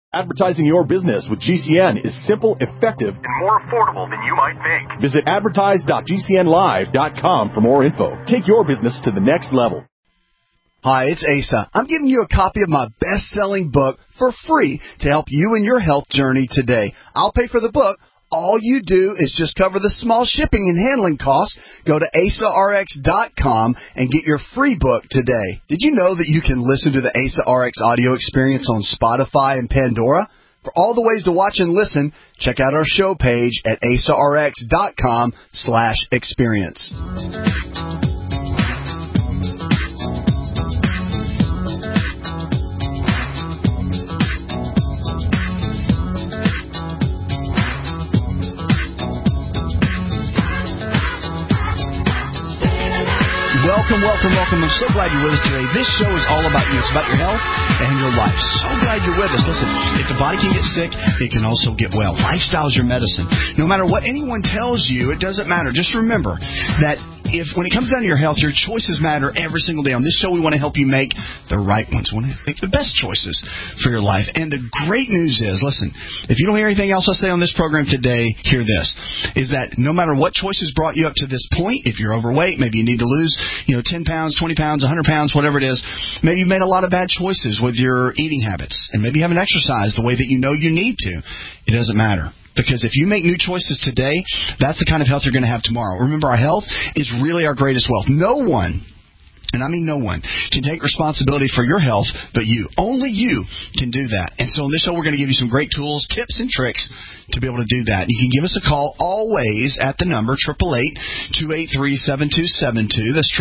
Advertising your business with GCN is simple, effective, and more affordable than you might think. Visit advertise.gcnlive.com for more info. Take your business to the next level. Hi, it's Asa. I'm giving you a copy of my best-selling book for free to help you in your health journey today. I'll pay for the book. All you do is just cover the small shipping and handling costs. Go to AsaRx.com and get your free book today. Did you know that you can listen to the Asa RX audio experience on Spotify and Pandora? For all the ways to watch and listen, check out our show page at AsaRx.com/experience. Welcome. I'm so glad you're with us today. This show is all about you. It's about your health and your life. So glad you're with us. Listen, if the body can get sick, it can also get well. Lifestyle is your medicine. No matter what anyone tells you, it doesn't matter. Just remember that when it comes down to your health, your choices matter every single day. On this show, we want to help you make the right ones. We want to make the best choices for your life. And the great news is, listen, if you don't hear anything else I say on this program today, hear this, is that no matter what choices brought you up to this point, if you're overweight, maybe you need to lose 10 pounds, 20 pounds, 100 pounds, whatever it is, maybe you've made a lot of bad choices with your eating habits, and maybe you haven't exercised the way that you know you need to. It doesn't matter. Because if you make new choices today, that's the kind of health you're going to have tomorrow. Remember, our health is really our greatest wealth. No one, and I mean no one, can take responsibility for your health but you. Only you can do that. And so in this show, we're going to give you some great tools, tips, and tricks to be able to do that. You can give us a call always at the number 888-283-7272. That's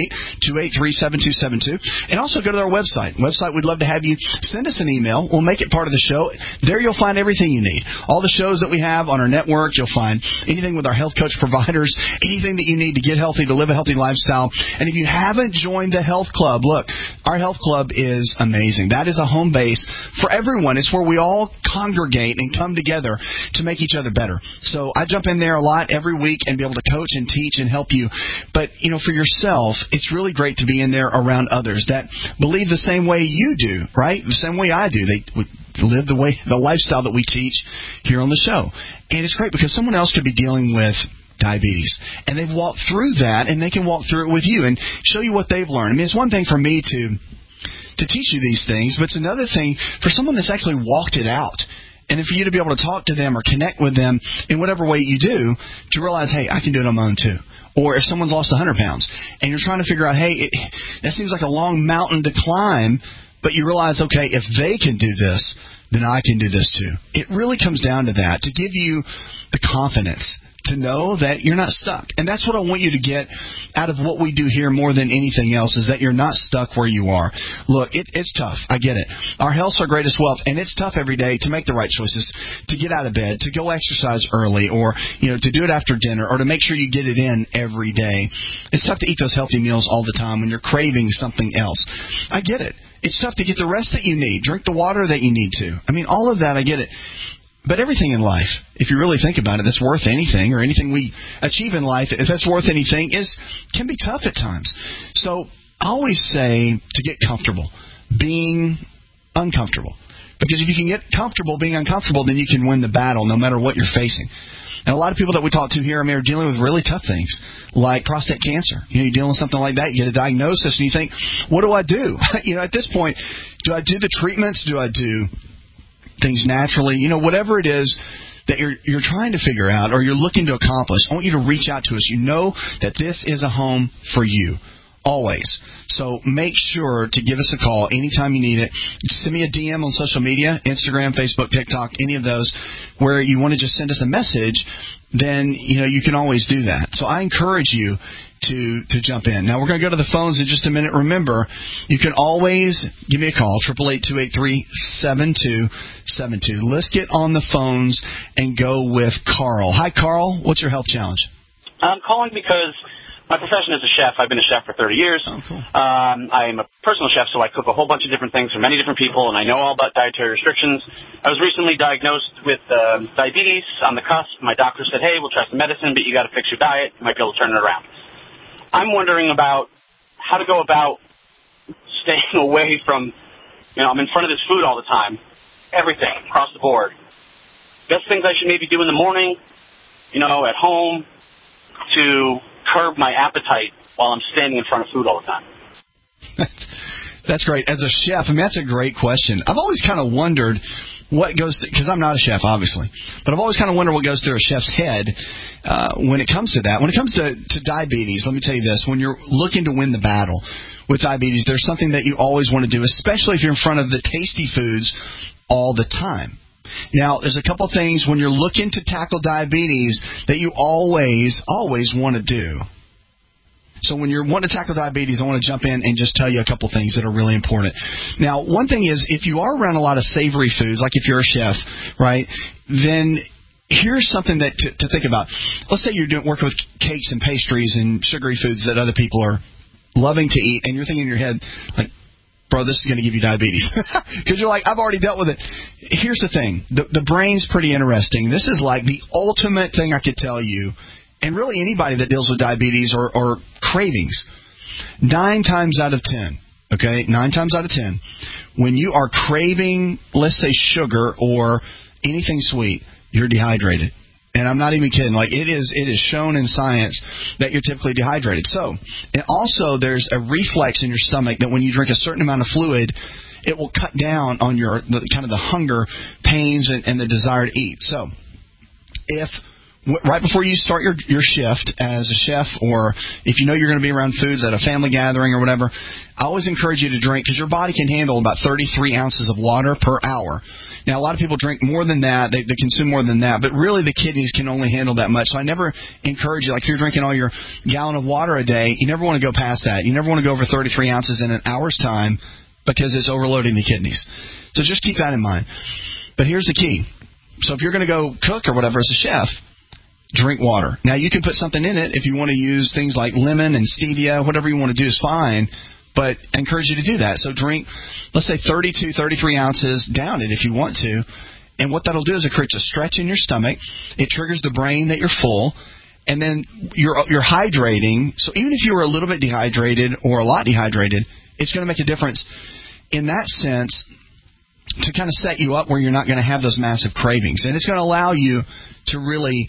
888-283-7272. And also go to our website. We'd love to have you send us an email. We'll make it part of the show. There you'll find everything you need. All the shows that we have on our network, you'll find anything with our health coach providers, anything that you need to get healthy, to live a healthy lifestyle. And if you haven't joined the health club, look, our health club is amazing. That is a home base for everyone. It's where we all congregate and come together to make each other better. So I jump in there a lot every week and be able to coach and teach and help you. But, for yourself, it's really great to be in there around others that believe the same way you do, right? The same way I do. They live the lifestyle that we teach here on the show. And it's great because someone else could be dealing with diabetes, and they've walked through that, and they can walk through it with you and show you what they've learned. I mean, it's one thing for me to teach you these things, but it's another thing for someone that's actually walked it out. And then for you to be able to talk to them or connect with them in whatever way you do, to realize, hey, I can do it on my own too. Or if someone's lost 100 pounds and you're trying to figure out, hey, that seems like a long mountain to climb, but you realize, okay, if they can do this, then I can do this too. It really comes down to that, to give you the confidence to know that you're not stuck. And that's what I want you to get out of what we do here more than anything else, is that you're not stuck where you are. Look, it's tough. I get it. Our health's our greatest wealth, and it's tough every day to make the right choices, to get out of bed, to go exercise early, or to do it after dinner, or to make sure you get it in every day. It's tough to eat those healthy meals all the time when you're craving something else. I get it. It's tough to get the rest that you need, drink the water that you need to. I mean, all of that, I get it. But everything in life, if you really think about it, that's worth anything, or anything we achieve in life, if that's worth anything, can be tough at times. So I always say to get comfortable being uncomfortable. Because if you can get comfortable being uncomfortable, then you can win the battle no matter what you're facing. And a lot of people that we talk to here, are dealing with really tough things, like prostate cancer. You're dealing with something like that. You get a diagnosis, and you think, what do I do? At this point, do I do the treatments? Do I do things naturally? Whatever it is that you're trying to figure out or you're looking to accomplish, I want you to reach out to us. You know that this is a home for you. Always. So make sure to give us a call anytime you need it. Send me a DM on social media, Instagram, Facebook, TikTok, any of those, where you want to just send us a message, then you can always do that. So I encourage you to jump in. Now, we're going to go to the phones in just a minute. Remember, you can always give me a call, 888-283-7272. Let's get on the phones and go with Carl. Hi, Carl. What's your health challenge? I'm calling because my profession is a chef. I've been a chef for 30 years. Oh, cool. I'm a personal chef, so I cook a whole bunch of different things for many different people, and I know all about dietary restrictions. I was recently diagnosed with diabetes on the cusp. My doctor said, hey, we'll try some medicine, but you got to fix your diet. You might be able to turn it around. I'm wondering about how to go about staying away from, I'm in front of this food all the time, everything across the board. Best things I should maybe do in the morning, at home, to curb my appetite while I'm standing in front of food all the time. That's great. As a chef, that's a great question. I've always kind of wondered what goes – because I'm not a chef, obviously. But I've always kind of wondered what goes through a chef's head when it comes to that. When it comes to diabetes, let me tell you this. When you're looking to win the battle with diabetes, there's something that you always want to do, especially if you're in front of the tasty foods all the time. Now, there's a couple things when you're looking to tackle diabetes that you always want to do. So when you're wanting to tackle diabetes, I want to jump in and just tell you a couple things that are really important. Now, one thing is if you are around a lot of savory foods, like if you're a chef, right, then here's something that to think about. Let's say you're working with cakes and pastries and sugary foods that other people are loving to eat, and you're thinking in your head, like, bro, this is going to give you diabetes. Because you're like, I've already dealt with it. Here's the thing. The brain's pretty interesting. This is like the ultimate thing I could tell you, and really anybody that deals with diabetes or cravings. 9 times out of 10, okay, 9 times out of 10, when you are craving, let's say, sugar or anything sweet, you're dehydrated. And I'm not even kidding. Like, it is shown in science that you're typically dehydrated. So, and also there's a reflex in your stomach that when you drink a certain amount of fluid, it will cut down on your the hunger, pains, and the desire to eat. So, if right before you start your shift as a chef, or if you know you're going to be around foods at a family gathering or whatever, I always encourage you to drink, because your body can handle about 33 ounces of water per hour. Now, a lot of people drink more than that. They consume more than that. But really, the kidneys can only handle that much. So I never encourage you, like if you're drinking all your gallon of water a day, you never want to go past that. You never want to go over 33 ounces in an hour's time, because it's overloading the kidneys. So just keep that in mind. But here's the key. So if you're going to go cook or whatever as a chef, drink water. Now, you can put something in it. If you want to use things like lemon and stevia, whatever you want to do is fine. But I encourage you to do that. So drink, let's say 32, 33 ounces, down it if you want to. And what that'll do is it creates a stretch in your stomach. It triggers the brain that you're full. And then you're hydrating. So even if you were a little bit dehydrated or a lot dehydrated, it's going to make a difference in that sense to kind of set you up where you're not going to have those massive cravings. And it's going to allow you to really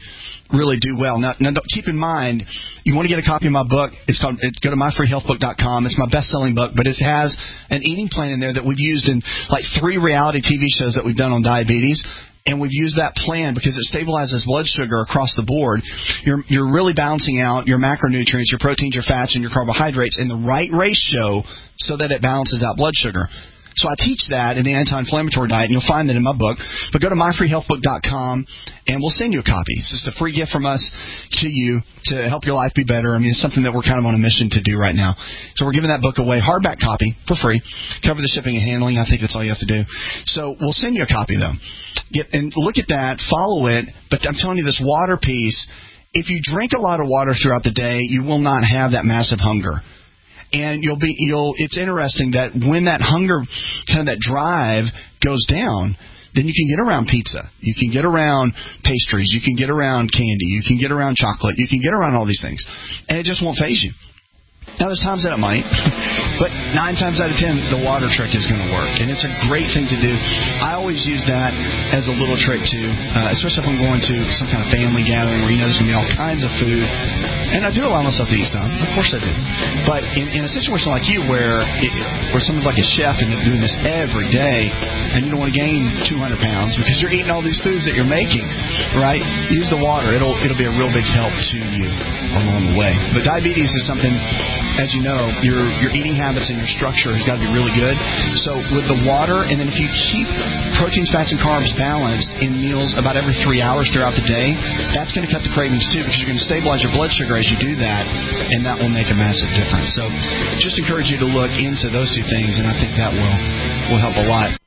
do well. Now keep in mind, you want to get a copy of my book. Go to myfreehealthbook.com. It's my best-selling book, but it has an eating plan in there that we've used in like 3 reality TV shows that we've done on diabetes. And we've used that plan because it stabilizes blood sugar across the board. You're really balancing out your macronutrients, your proteins, your fats, and your carbohydrates in the right ratio so that it balances out blood sugar. So I teach that in the anti-inflammatory diet, and you'll find that in my book. But go to myfreehealthbook.com, and we'll send you a copy. It's just a free gift from us to you to help your life be better. I mean, it's something that we're kind of on a mission to do right now. So we're giving that book away, hardback copy, for free. Cover the shipping and handling. I think that's all you have to do. So we'll send you a copy, though. And look at that, follow it. But I'm telling you, this water piece, if you drink a lot of water throughout the day, you will not have that massive hunger. And it's interesting that when that hunger, kind of that drive goes down, then you can get around pizza. You can get around pastries. You can get around candy. You can get around chocolate. You can get around all these things. And it just won't faze you. Now, there's times that it might, but 9 times out of 10, the water trick is going to work, and it's a great thing to do. I always use that as a little trick, too, especially if I'm going to some kind of family gathering where you know there's going to be all kinds of food, and I do allow myself to eat some. Of course I do. But in a situation like you where someone's like a chef and they're doing this every day, and you don't want to gain 200 pounds because you're eating all these foods that you're making, right? Use the water. It'll be a real big help to you along the way. But diabetes is something, as you know, your eating habits and your structure has got to be really good. So with the water, and then if you keep proteins, fats, and carbs balanced in meals about every 3 hours throughout the day, that's going to cut the cravings too, because you're going to stabilize your blood sugar as you do that, and that will make a massive difference. So just encourage you to look into those 2 things, and I think that will help a lot.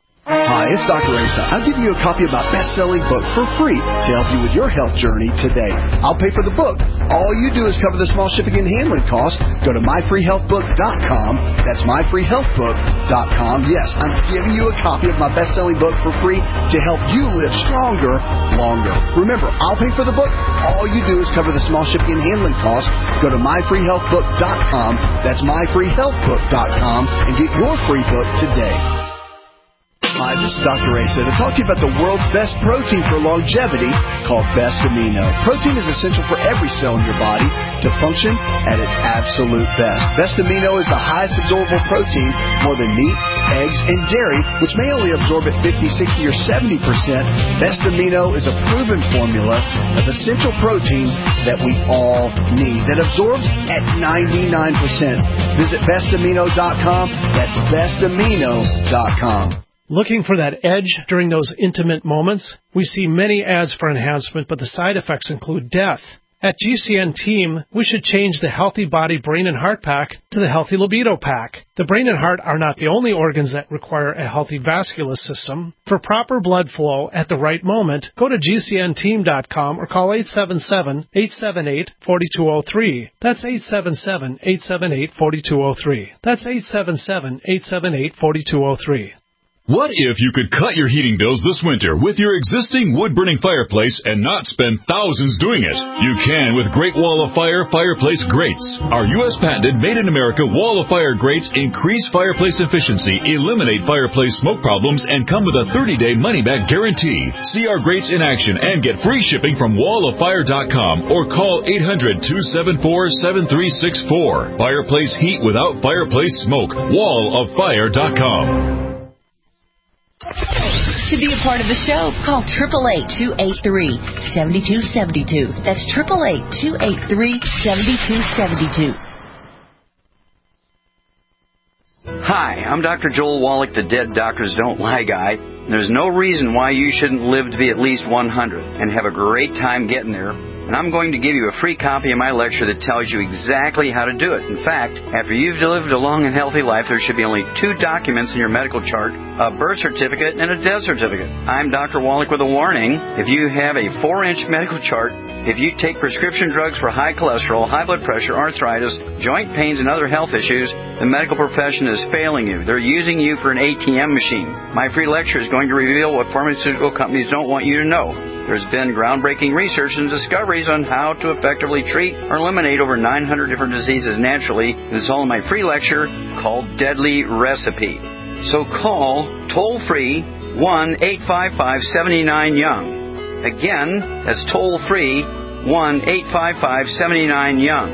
Hi, it's Dr. Asa. I'm giving you a copy of my best-selling book for free to help you with your health journey today. I'll pay for the book. All you do is cover the small shipping and handling costs. Go to myfreehealthbook.com. That's myfreehealthbook.com. Yes, I'm giving you a copy of my best-selling book for free to help you live stronger, longer. Remember, I'll pay for the book. All you do is cover the small shipping and handling costs. Go to myfreehealthbook.com. That's myfreehealthbook.com and get your free book today. Hi, this is Dr. Asa to talk to you about the world's best protein for longevity called Best Amino. Protein is essential for every cell in your body to function at its absolute best. Best Amino is the highest absorbable protein, more than meat, eggs, and dairy, which may only absorb at 50, 60, or 70%. Best Amino is a proven formula of essential proteins that we all need that absorbs at 99%. Visit bestamino.com. That's bestamino.com. Looking for that edge during those intimate moments? We see many ads for enhancement, but the side effects include death. At GCN Team, we should change the Healthy Body, Brain, and Heart Pack to the Healthy Libido Pack. The brain and heart are not the only organs that require a healthy vascular system. For proper blood flow at the right moment, go to GCNteam.com or call 877-878-4203. That's 877-878-4203. That's 877-878-4203. What if you could cut your heating bills this winter with your existing wood-burning fireplace and not spend thousands doing it? You can with Great Wall of Fire fireplace grates. Our U.S.-patented, made-in-America Wall of Fire grates increase fireplace efficiency, eliminate fireplace smoke problems, and come with a 30-day money-back guarantee. See our grates in action and get free shipping from walloffire.com or call 800-274-7364. Fireplace heat without fireplace smoke. walloffire.com. To be a part of the show, call 888-283-7272. That's 888-283-7272. Hi, I'm Dr. Joel Wallach, the Dead Doctors Don't Lie guy. There's no reason why you shouldn't live to be at least 100 and have a great time getting there. And I'm going to give you a free copy of my lecture that tells you exactly how to do it. In fact, after you've lived a long and healthy life, there should be only 2 documents in your medical chart, a birth certificate and a death certificate. I'm Dr. Wallach with a warning. If you have a 4-inch medical chart, if you take prescription drugs for high cholesterol, high blood pressure, arthritis, joint pains, and other health issues, the medical profession is failing you. They're using you for an ATM machine. My free lecture is going to reveal what pharmaceutical companies don't want you to know. There's been groundbreaking research and discoveries on how to effectively treat or eliminate over 900 different diseases naturally. It's all in my free lecture called Deadly Recipe. So call toll-free 1-855-79-YOUNG. Again, that's toll-free 1-855-79-YOUNG.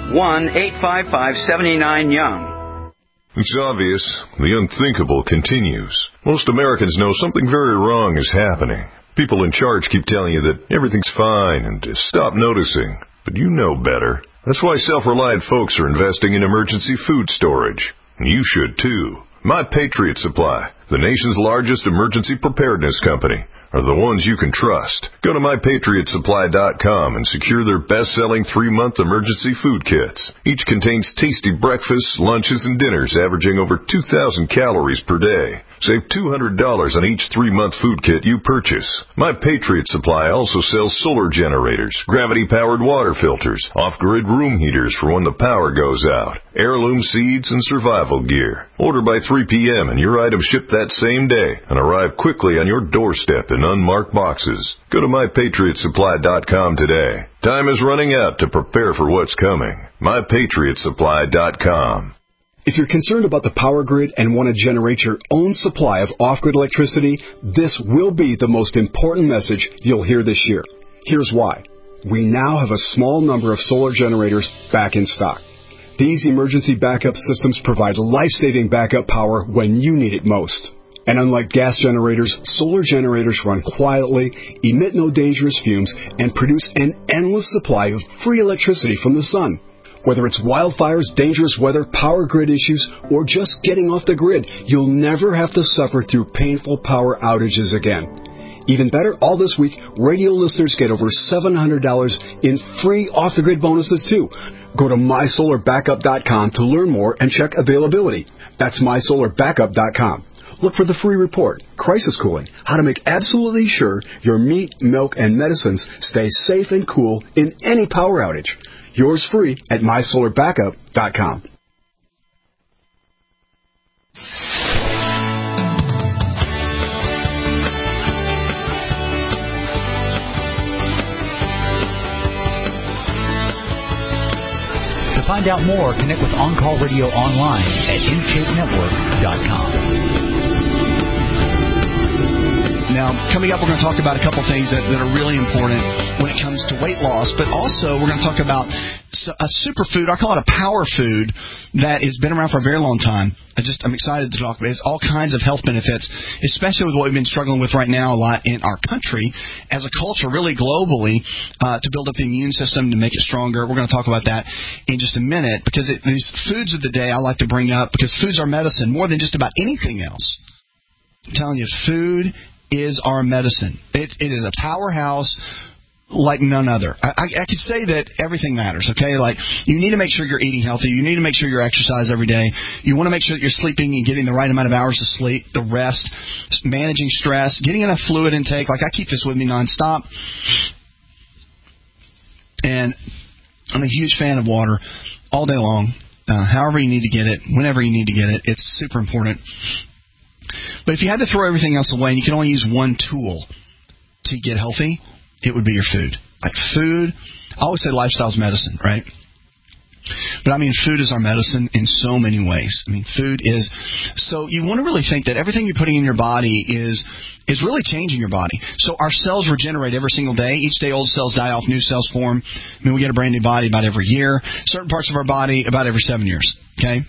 1-855-79-YOUNG. It's obvious. The unthinkable continues. Most Americans know something very wrong is happening. People in charge keep telling you that everything's fine and to stop noticing. But you know better. That's why self-reliant folks are investing in emergency food storage. And you should too. My Patriot Supply, the nation's largest emergency preparedness company, are the ones you can trust. Go to MyPatriotSupply.com and secure their best-selling 3-month emergency food kits. Each contains tasty breakfasts, lunches, and dinners averaging over 2,000 calories per day. Save $200 on each 3-month food kit you purchase. My Patriot Supply also sells solar generators, gravity-powered water filters, off-grid room heaters for when the power goes out, heirloom seeds, and survival gear. Order by 3 p.m. and your items ship that same day and arrive quickly on your doorstep in unmarked boxes. Go to MyPatriotSupply.com today. Time is running out to prepare for what's coming. MyPatriotSupply.com. If you're concerned about the power grid and want to generate your own supply of off-grid electricity, this will be the most important message you'll hear this year. Here's why. We now have a small number of solar generators back in stock. These emergency backup systems provide life-saving backup power when you need it most. And unlike gas generators, solar generators run quietly, emit no dangerous fumes, and produce an endless supply of free electricity from the sun. Whether it's wildfires, dangerous weather, power grid issues, or just getting off the grid, you'll never have to suffer through painful power outages again. Even better, all this week, radio listeners get over $700 in free off-the-grid bonuses, too. Go to MySolarBackup.com to learn more and check availability. That's MySolarBackup.com. Look for the free report, Crisis Cooling, how to make absolutely sure your meat, milk, and medicines stay safe and cool in any power outage. Yours free at MySolarBackup.com. To find out more, connect with On Call Radio online at InShapeNetwork.com. Now, coming up, we're going to talk about a couple things that are really important when it comes to weight loss, but also we're going to talk about a superfood, I call it a power food, that has been around for a very long time. I'm excited to talk about it. It's all kinds of health benefits, especially with what we've been struggling with right now a lot in our country as a culture, really globally, to build up the immune system, to make it stronger. We're going to talk about that in just a minute, because these foods of the day I like to bring up, because foods are medicine more than just about anything else. I'm telling you, food is our medicine. It is a powerhouse like none other. I could say that everything matters, okay? Like, you need to make sure you're eating healthy. You need to make sure you exercise every day. You want to make sure that you're sleeping and getting the right amount of hours of sleep, the rest, managing stress, getting enough fluid intake. Like, I keep this with me nonstop. And I'm a huge fan of water all day long, however you need to get it, whenever you need to get it. It's super important. But if you had to throw everything else away and you can only use one tool to get healthy, it would be your food. Like food, I always say lifestyle's medicine, right? But I mean, food is our medicine in so many ways. I mean, food is... So you want to really think that everything you're putting in your body is really changing your body. So our cells regenerate every single day. Each day old cells die off, new cells form. I mean, we get a brand new body about every year. Certain parts of our body about every 7 years, okay?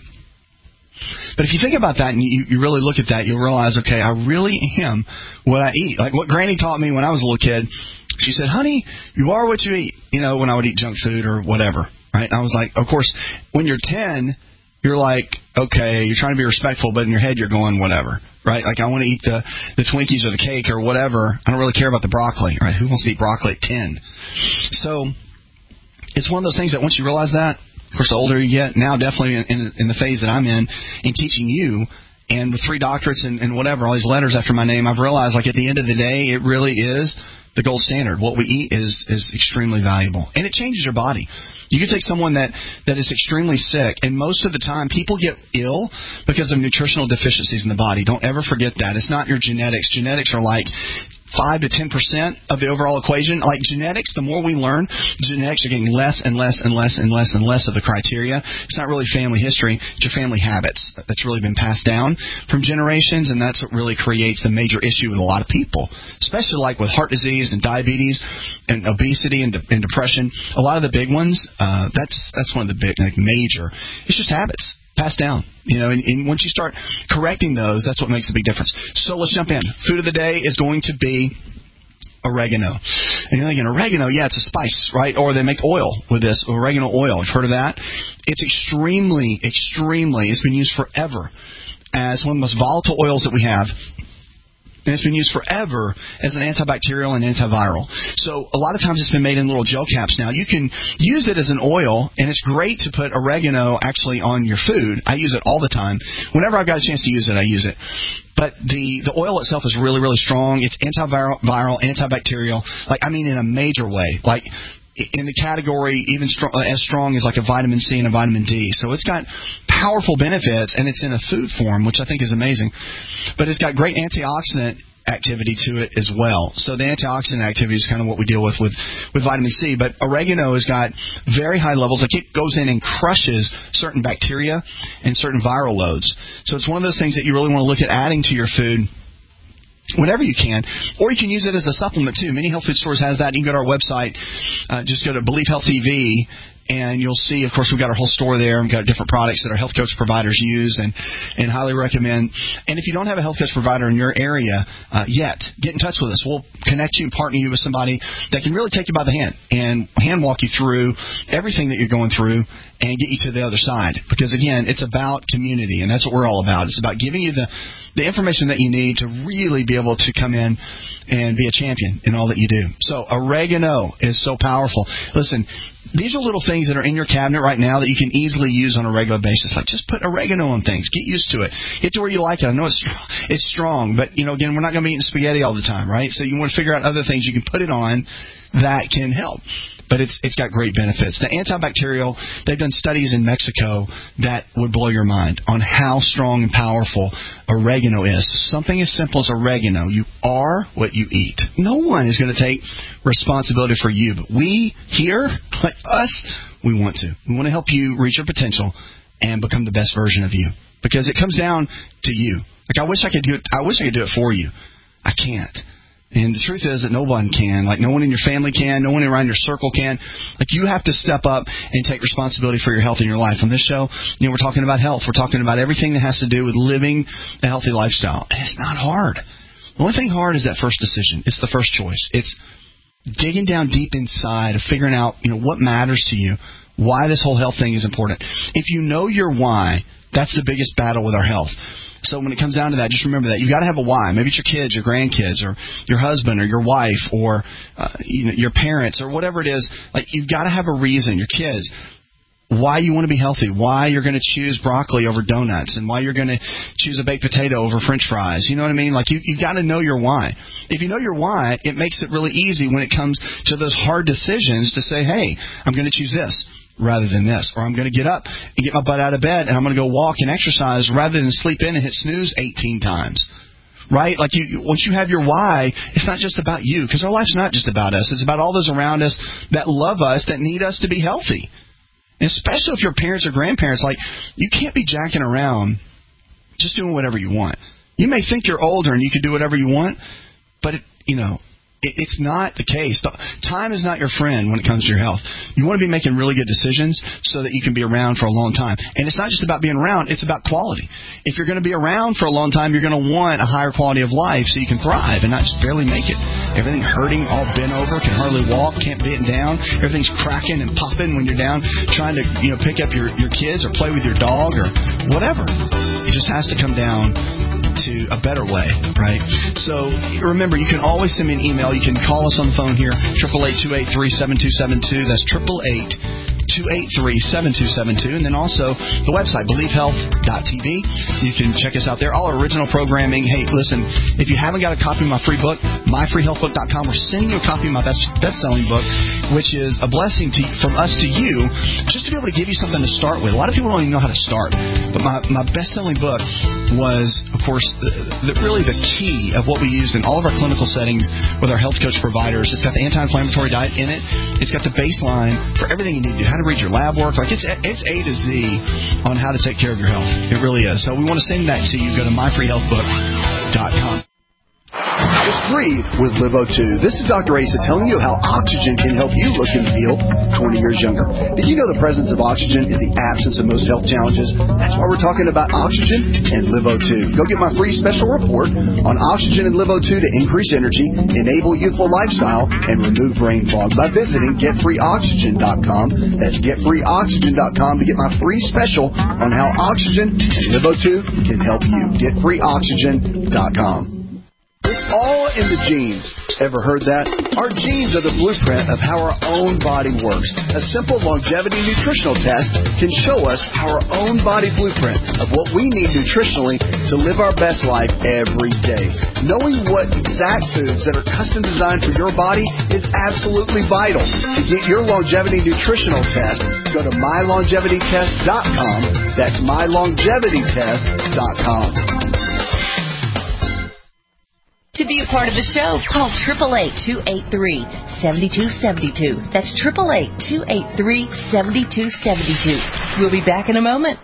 But if you think about that and you really look at that, you'll realize, okay, I really am what I eat. Like what Granny taught me when I was a little kid. She said, honey, you are what you eat. You know, when I would eat junk food or whatever, right? And I was like, of course, when you're 10, you're like, okay, you're trying to be respectful, but in your head you're going whatever, right? Like I want to eat the Twinkies or the cake or whatever. I don't really care about the broccoli, right? Who wants to eat broccoli at 10? So it's one of those things that once you realize that, of course, the older you get, now definitely in the phase that I'm in teaching you, and with 3 doctorates and whatever, all these letters after my name, I've realized, like, at the end of the day, it really is the gold standard. What we eat is extremely valuable, and it changes your body. You can take someone that is extremely sick, and most of the time people get ill because of nutritional deficiencies in the body. Don't ever forget that. It's not your genetics. Genetics are like 5 to 10% of the overall equation. Like genetics, the more we learn, genetics are getting less and less and less and less and less of the criteria. It's not really family history. It's your family habits that's really been passed down from generations, and that's what really creates the major issue with a lot of people, especially like with heart disease and diabetes and obesity and depression. A lot of the big ones, that's one of the big, like, major. It's just habits passed down, you know, and once you start correcting those, that's what makes a big difference. So let's jump in. Food of the day is going to be oregano. And you're thinking, oregano, yeah, it's a spice, right? Or they make oil with this, oregano oil. You've heard of that? It's extremely, it's been used forever as one of the most volatile oils that we have. And it's been used forever as an antibacterial and antiviral. So a lot of times it's been made in little gel caps now. You can use it as an oil, and it's great to put oregano actually on your food. I use it all the time. Whenever I've got a chance to use it, I use it. But the oil itself is really, really strong. It's antiviral, antibacterial, like, I mean, in a major way. Like, in the category even as strong as like a vitamin C and a vitamin D. So it's got powerful benefits, and it's in a food form, which I think is amazing. But it's got great antioxidant activity to it as well. So the antioxidant activity is kind of what we deal with vitamin C. But oregano has got very high levels. Like, it goes in and crushes certain bacteria and certain viral loads. So it's one of those things that you really want to look at adding to your food whenever you can, or you can use it as a supplement too. Many health food stores has that. You can go to our website, just go to Believe Health TV, and you'll see, of course, we've got our whole store there. We've got different products that our health coach providers use and highly recommend. And if you don't have a health coach provider in your area yet, get in touch with us. We'll connect you and partner you with somebody that can really take you by the hand and hand walk you through everything that you're going through and get you to the other side. Because, again, it's about community, and that's what we're all about. It's about giving you the information that you need to really be able to come in and be a champion in all that you do. So oregano is so powerful. Listen, these are little things that are in your cabinet right now that you can easily use on a regular basis. Like, just put oregano on things. Get used to it. Get to where you like it. I know it's strong, but, you know, again, we're not going to be eating spaghetti all the time, right? So you want to figure out other things you can put it on that can help. But it's got great benefits. The antibacterial, they've done studies in Mexico that would blow your mind on how strong and powerful oregano is. Something as simple as oregano. You are what you eat. No one is going to take responsibility for you. But we here, like us, we want to. We want to help you reach your potential and become the best version of you. Because it comes down to you. Like, I wish I could do it for you. I can't. And the truth is that no one can. Like, no one in your family can. No one around your circle can. Like, you have to step up and take responsibility for your health in your life. On this show, we're talking about health. We're talking about everything that has to do with living a healthy lifestyle. And it's not hard. The only thing hard is that first decision. It's the first choice. It's digging down deep inside of figuring out, what matters to you, why this whole health thing is important. If you know your why, that's the biggest battle with our health. So when it comes down to that, just remember that. You've got to have a why. Maybe it's your kids, your grandkids, or your husband, or your wife, or your parents, or whatever it is. Like, you've got to have a reason, your kids, why you want to be healthy, why you're going to choose broccoli over donuts, and why you're going to choose a baked potato over French fries. You know what I mean? Like, you've got to know your why. If you know your why, it makes it really easy when it comes to those hard decisions to say, hey, I'm going to choose this rather than this, or I'm going to get up and get my butt out of bed and I'm going to go walk and exercise rather than sleep in and hit snooze 18 times. Right? Like, once you have your why, it's not just about you, because our life's not just about us. It's about all those around us that love us, that need us to be healthy. And especially if your parents or grandparents, like, you can't be jacking around just doing whatever you want. You may think you're older and you can do whatever you want, but it's not the case. Time is not your friend when it comes to your health. You want to be making really good decisions so that you can be around for a long time. And it's not just about being around, it's about quality. If you're going to be around for a long time, you're going to want a higher quality of life so you can thrive and not just barely make it. Everything hurting, all bent over, can hardly walk, can't bend down. Everything's cracking and popping when you're down trying to pick up your kids or play with your dog or whatever. It just has to come down to a better way, right? So remember, you can always send me an email. You can call us on the phone here, 888-283-7272. That's 888-283-7272. And then also the website, BelieveHealth.tv. You can check us out there. All our original programming. Hey, listen, if you haven't got a copy of my free book, myfreehealthbook.com, we're sending you a copy of my best-selling book, which is a blessing from us to you, just to be able to give you something to start with. A lot of people don't even know how to start. But my best-selling book was, of course, really the key of what we used in all of our clinical settings with our health coach providers. It's got the anti-inflammatory diet in it. It's got the baseline for everything you need to do, how to read your lab work. Like, it's A to Z on how to take care of your health. It really is. So we want to send that to you. Go to myfreehealthbook.com. Just breathe with LiveO2. This is Dr. Asa telling you how oxygen can help you look and feel 20 years younger. Did you know the presence of oxygen is the absence of most health challenges? That's why we're talking about oxygen and LiveO2. Go get my free special report on oxygen and LiveO2 to increase energy, enable youthful lifestyle, and remove brain fog by visiting getfreeoxygen.com. That's getfreeoxygen.com to get my free special on how oxygen and LiveO2 can help you. Getfreeoxygen.com. It's all in the genes. Ever heard that? Our genes are the blueprint of how our own body works. A simple longevity nutritional test can show us our own body blueprint of what we need nutritionally to live our best life every day. Knowing what exact foods that are custom designed for your body is absolutely vital. To get your longevity nutritional test, go to mylongevitytest.com. That's mylongevitytest.com. To be a part of the show, call 888-283-7272. That's 888-283-7272. We'll be back in a moment.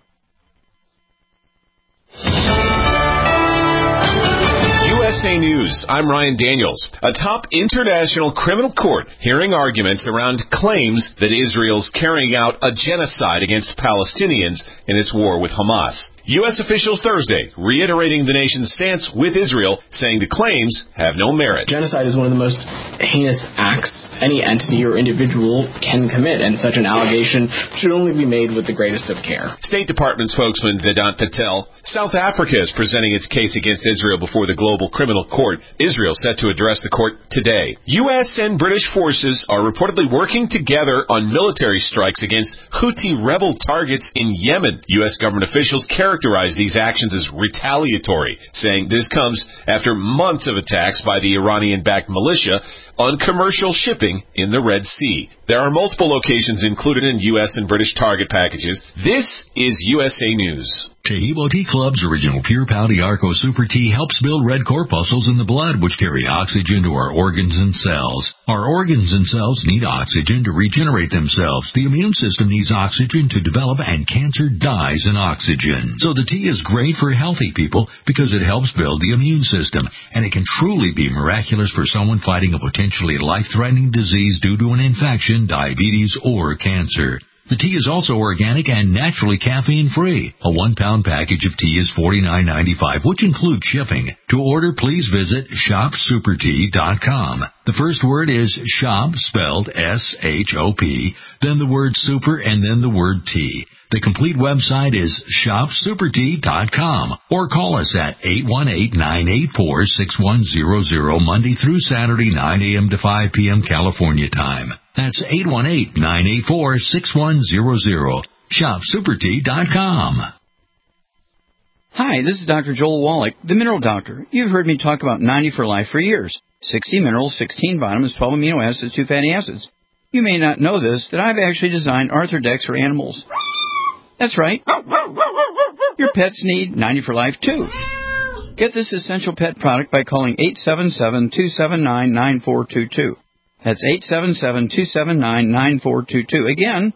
USA News, I'm Ryan Daniels. A top international criminal court hearing arguments around claims that Israel's carrying out a genocide against Palestinians in its war with Hamas. U.S. officials Thursday reiterating the nation's stance with Israel, saying the claims have no merit. Genocide is one of the most heinous acts any entity or individual can commit, and such an allegation should only be made with the greatest of care. State Department spokesman Vedant Patel, South Africa is presenting its case against Israel before the Global Criminal Court. Israel set to address the court today. U.S. and British forces are reportedly working together on military strikes against Houthi rebel targets in Yemen. U.S. government officials characterize these actions as retaliatory, saying this comes after months of attacks by the Iranian-backed militia on commercial shipping in the Red Sea. There are multiple locations included in U.S. and British target packages. This is USA News. Tahibo Tea Club's original Pure Pau Arco Super Tea helps build red corpuscles in the blood, which carry oxygen to our organs and cells. Our organs and cells need oxygen to regenerate themselves. The immune system needs oxygen to develop, and cancer dies in oxygen. So the tea is great for healthy people because it helps build the immune system, and it can truly be miraculous for someone fighting a potentially life-threatening disease due to an infection, diabetes, or cancer. The tea is also organic and naturally caffeine-free. A 1-pound package of tea is $49.95, which includes shipping. To order, please visit shopsupertea.com. The first word is shop, spelled S-H-O-P, then the word super, and then the word tea. The complete website is shopsupertea.com, or call us at 818-984-6100, Monday through Saturday, 9 a.m. to 5 p.m. California time. That's 818-984-6100. ShopSuperTea.com. Hi, this is Dr. Joel Wallach, the Mineral Doctor. You've heard me talk about 90 for Life for years. 60 minerals, 16 vitamins, 12 amino acids, 2 fatty acids. You may not know this, that I've actually designed Arthrodex for animals. That's right. Your pets need 90 for Life, too. Get this essential pet product by calling 877-279-9422. That's 877-279-9422. Again,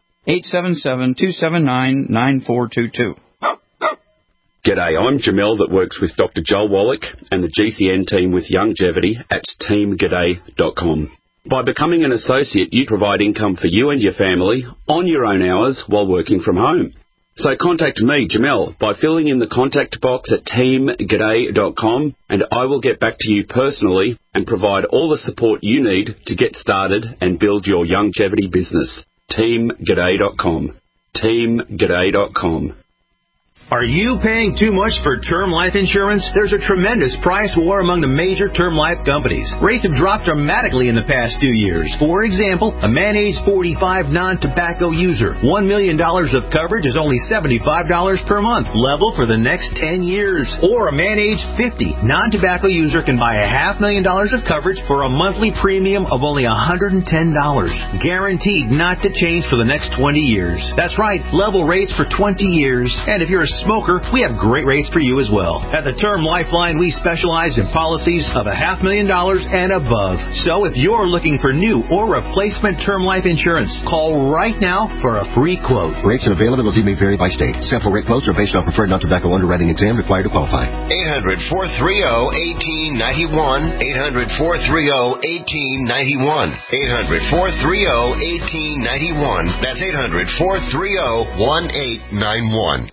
877-279-9422. G'day, I'm Jamel that works with Dr. Joel Wallach and the GCN team with Longevity at teamg'day.com. By becoming an associate, you provide income for you and your family on your own hours while working from home. So contact me, Jamel, by filling in the contact box at teamg'day.com, and I will get back to you personally and provide all the support you need to get started and build your longevity business. teamg'day.com. teamg'day.com. Are you paying too much for term life insurance? There's a tremendous price war among the major term life companies. Rates have dropped dramatically in the past 2 years. For example, a man age 45 non-tobacco user, $1 million of coverage is only $75 per month, level for the next 10 years. Or a man age 50 non-tobacco user can buy $500,000 of coverage for a monthly premium of only $110, guaranteed not to change for the next 20 years. That's right, level rates for 20 years. And if you're a smoker, we have great rates for you as well. At the Term Lifeline, we specialize in policies of $500,000 and above. So if you're looking for new or replacement term life insurance, call right now for a free quote. Rates and availability may vary by state. Sample rate quotes are based on preferred non-tobacco underwriting exam required to qualify. 800-430-1891. 800-430-1891. 800-430-1891. That's 800-430-1891.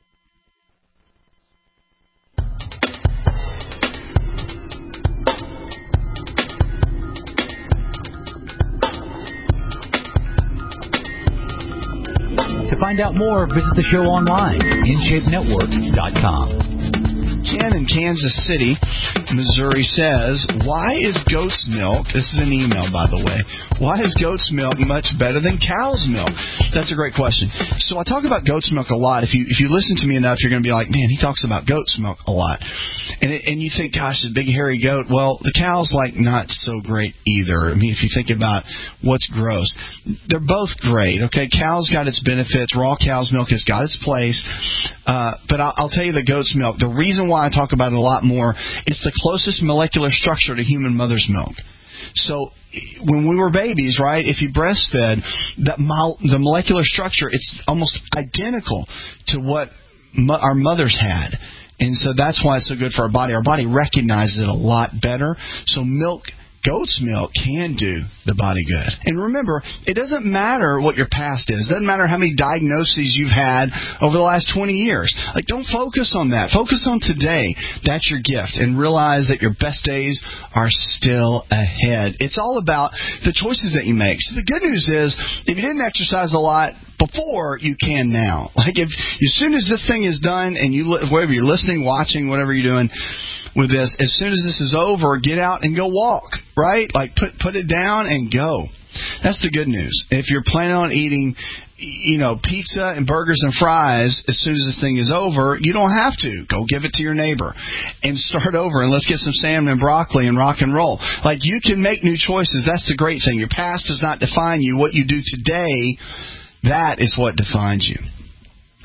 To find out more, visit the show online, InShapeNetwork.com. Ken in Kansas City, Missouri says, why is goat's milk, this is an email by the way, why is goat's milk much better than cow's milk? That's a great question. So I talk about goat's milk a lot. If you listen to me enough, you're going to be like, man, he talks about goat's milk a lot. And you think, gosh, the big hairy goat, well, the cow's like not so great either. I mean, if you think about what's gross, they're both great, okay? Cow's got its benefits. Raw cow's milk has got its place. But I'll tell you the goat's milk, the reason why I talk about it a lot more, it's the closest molecular structure to human mother's milk. So when we were babies, right, if you breastfed, the molecular structure, it's almost identical to what our mothers had. And so that's why it's so good for our body. Our body recognizes it a lot better. So goat's milk can do the body good. And remember, it doesn't matter what your past is. It doesn't matter how many diagnoses you've had over the last 20 years. Like, don't focus on that. Focus on today. That's your gift. And realize that your best days are still ahead. It's all about the choices that you make. So the good news is, if you didn't exercise a lot before, you can now. Like, as soon as this thing is done, and whether you're listening, watching, whatever you're doing with this, as soon as this is over, get out and go walk, right? Like, put it down and go. That's the good news. If you're planning on eating, pizza and burgers and fries as soon as this thing is over, you don't have to. Go give it to your neighbor and start over, and let's get some salmon and broccoli and rock and roll. Like, you can make new choices. That's the great thing. Your past does not define you. What you do today, that is what defines you.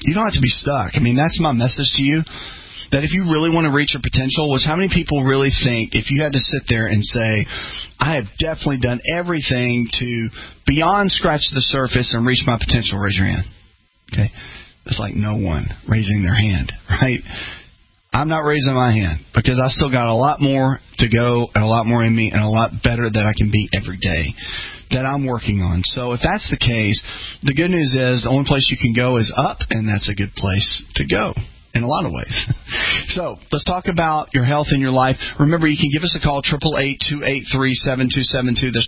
You don't have to be stuck. I mean, that's my message to you. That if you really want to reach your potential, was how many people really think if you had to sit there and say, I have definitely done everything to beyond scratch the surface and reach my potential, raise your hand. Okay? It's like no one raising their hand, right? I'm not raising my hand because I still got a lot more to go and a lot more in me and a lot better that I can be every day that I'm working on. So if that's the case, the good news is the only place you can go is up, and that's a good place to go in a lot of ways. So let's talk about your health and your life. Remember, you can give us a call, 888-283-7272. That's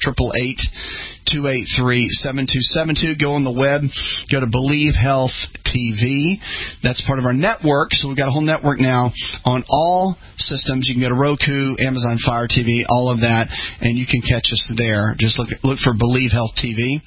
888-283-7272. Go on the web. Go to Believe Health TV. That's part of our network. So we've got a whole network now on all systems. You can go to Roku, Amazon Fire TV, all of that, and you can catch us there. Just look for Believe Health TV.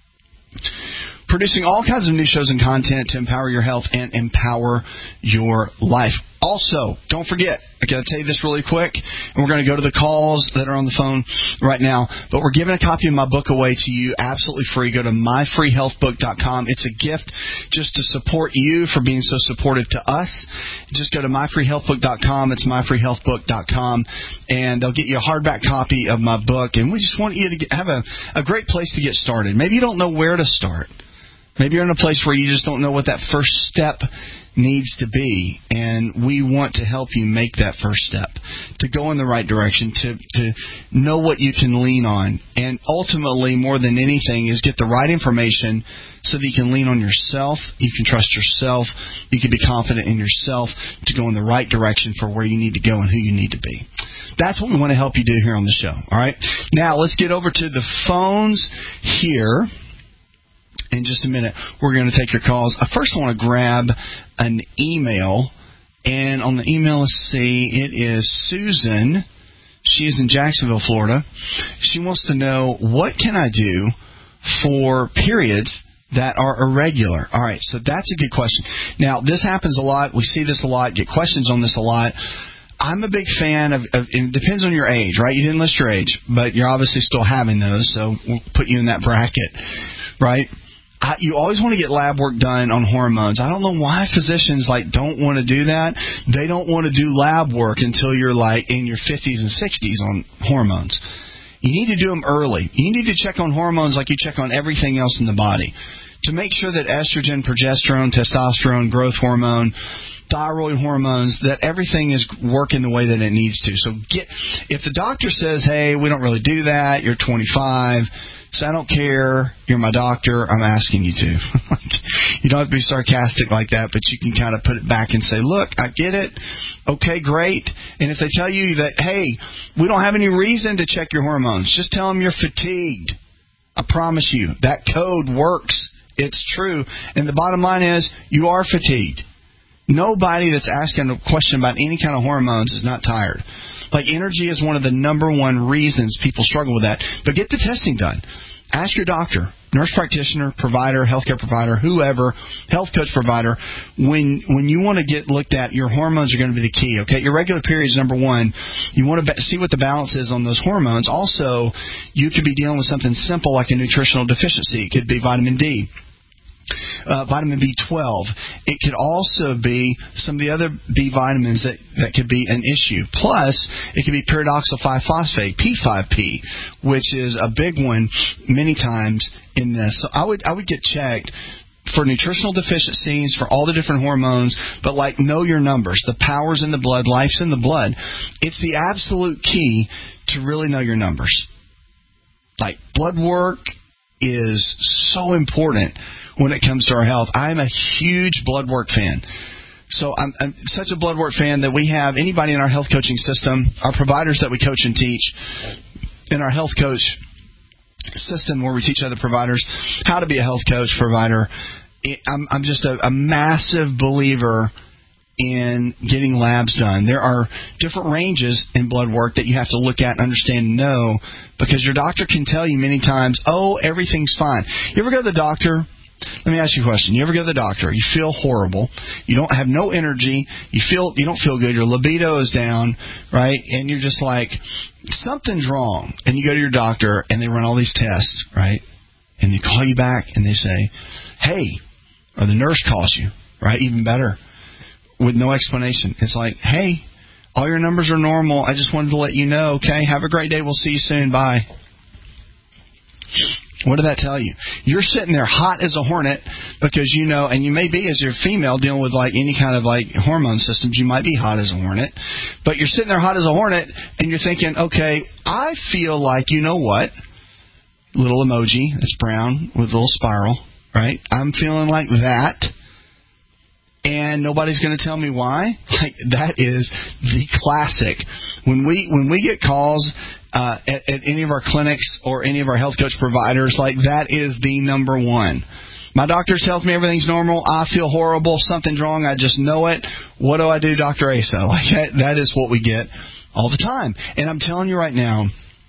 Producing all kinds of new shows and content to empower your health and empower your life. Also, don't forget, I got to tell you this really quick, and we're going to go to the calls that are on the phone right now, but we're giving a copy of my book away to you absolutely free. Go to myfreehealthbook.com. It's a gift just to support you for being so supportive to us. Just go to myfreehealthbook.com. It's myfreehealthbook.com, and they'll get you a hardback copy of my book, and we just want you to have a great place to get started. Maybe you don't know where to start. Maybe you're in a place where you just don't know what that first step needs to be, and we want to help you make that first step, to go in the right direction, to know what you can lean on, and ultimately, more than anything, is get the right information so that you can lean on yourself, you can trust yourself, you can be confident in yourself to go in the right direction for where you need to go and who you need to be. That's what we want to help you do here on the show, all right? Now, let's get over to the phones here. In just a minute, we're going to take your calls. First, I want to grab an email. And on the email, let's see, it is Susan. She is in Jacksonville, Florida. She wants to know, what can I do for periods that are irregular? All right, so that's a good question. Now, this happens a lot. We see this a lot, get questions on this a lot. I'm a big fan of it depends on your age, right? You didn't list your age, but you're obviously still having those, so we'll put you in that bracket, right? You always want to get lab work done on hormones. I don't know why physicians don't want to do that. They don't want to do lab work until you're in your 50s and 60s on hormones. You need to do them early. You need to check on hormones like you check on everything else in the body to make sure that estrogen, progesterone, testosterone, growth hormone, thyroid hormones, that everything is working the way that it needs to. So if the doctor says, hey, we don't really do that, you're 25, so I don't care, you're my doctor, I'm asking you to. You don't have to be sarcastic like that, but you can kind of put it back and say, look, I get it. Okay, great. And if they tell you that, hey, we don't have any reason to check your hormones, just tell them you're fatigued. I promise you, that code works. It's true. And the bottom line is, you are fatigued. Nobody that's asking a question about any kind of hormones is not tired. Energy is one of the number one reasons people struggle with that. But get the testing done. Ask your doctor, nurse practitioner, provider, healthcare provider, whoever, health coach provider, when you want to get looked at, your hormones are going to be the key. Okay, your regular period is number one. You want to see what the balance is on those hormones. Also, you could be dealing with something simple like a nutritional deficiency. It could be vitamin D. Vitamin B12. It could also be some of the other B vitamins that could be an issue. Plus, it could be pyridoxal 5-phosphate, P5P, which is a big one many times in this. So I would get checked for nutritional deficiencies, for all the different hormones, but know your numbers. The power's in the blood, life's in the blood. It's the absolute key to really know your numbers. Blood work is so important when it comes to our health. I'm a huge blood work fan. So I'm such a blood work fan that we have anybody in our health coaching system, our providers that we coach and teach, in our health coach system where we teach other providers how to be a health coach provider. I'm just a massive believer in getting labs done. There are different ranges in blood work that you have to look at and understand and know, because your doctor can tell you many times, oh, everything's fine. You ever go to the doctor? Let me ask you a question. You ever go to the doctor? You feel horrible. You don't have no energy. You don't feel good. Your libido is down, right? And you're just like, something's wrong. And you go to your doctor, and they run all these tests, right? And they call you back, and they say, hey, or the nurse calls you, right? Even better, with no explanation. It's like, hey, all your numbers are normal. I just wanted to let you know, okay? Have a great day. We'll see you soon. Bye. What did that tell you? You're sitting there hot as a hornet because you know, and you may be, as you're female, dealing with like any kind of like hormone systems, you might be hot as a hornet. But you're sitting there hot as a hornet and you're thinking, okay, I feel like, you know what? Little emoji, that's brown with a little spiral, right? I'm feeling like that. And nobody's going to tell me why. Like, that is the classic. When we get calls at any of our clinics or any of our health coach providers, like, that is the number one. My doctor tells me everything's normal. I feel horrible. Something's wrong. I just know it. What do I do, Dr. Asa? Like, that is what we get all the time. And I'm telling you right now